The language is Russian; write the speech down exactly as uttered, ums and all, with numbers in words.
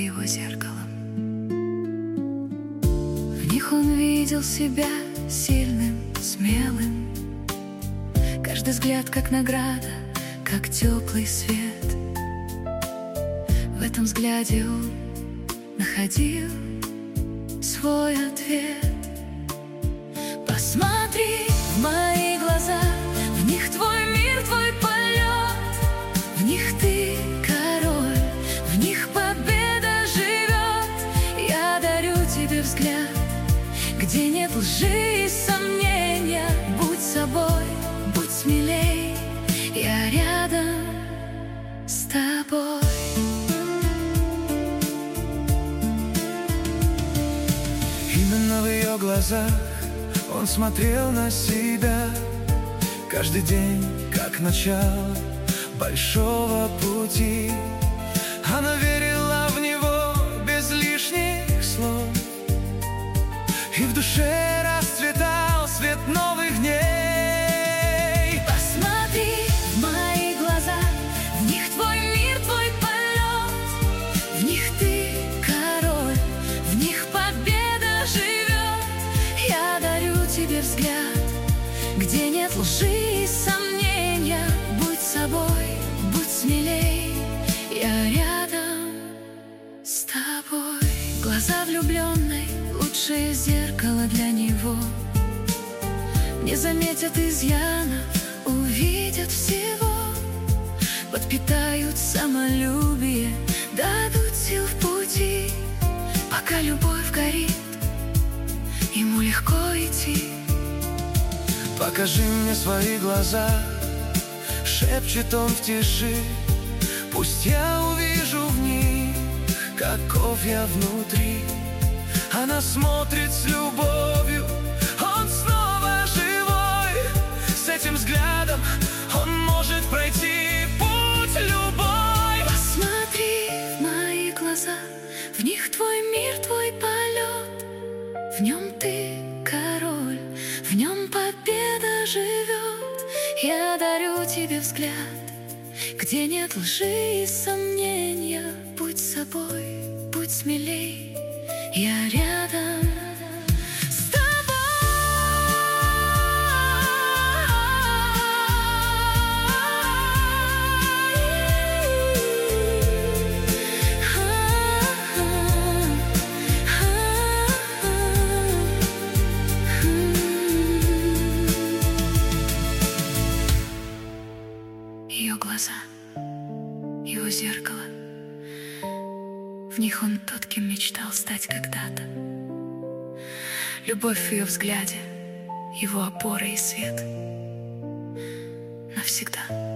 его зеркалом. В них он видел себя сильным, смелым. Каждый взгляд как награда, как теплый свет. В этом взгляде он находил свой ответ. Посмотри в мои глаза, в них твой мир, твой полет. В них ты король, в них победа живет. Я дарю тебе взгляд, где нет лжи и сомнения. Будь собой, будь смелей, я рядом с тобой. Именно в ее глазах он смотрел на себя. Каждый день как начало большого пути. Она верила в него без лишних слов, и в душе расцветал свет новых дней. Посмотри в мои глаза, в них твой мир, твой полет. В них ты король, в них победа живет. Я дарю тебе взгляд, где нет лжи и сомнения. Будь собой, будь смелей, я рядом с тобой. Глаза влюбленной — лучшее зеркало для него. Не заметят изъянов, увидят всего. Подпитают самолюбие, дадут сил в пути. Пока любовь горит, ему легко идти. Покажи мне свои глаза, шепчет он в тиши. Пусть я увижу в них, каков я внутри. Она смотрит с любовью, он снова живой. С этим взглядом он может пройти путь любой. Посмотри в мои глаза, в них твой мир, твой полет. В нем ты король, в нем победа живет. Я дарю тебе взгляд, где нет лжи и сомнения. Будь собой, будь смелей, я рядом с тобой. Ее глаза, его зеркало. В них он тот, кем мечтал стать когда-то. Любовь в ее взгляде, его опора и свет навсегда.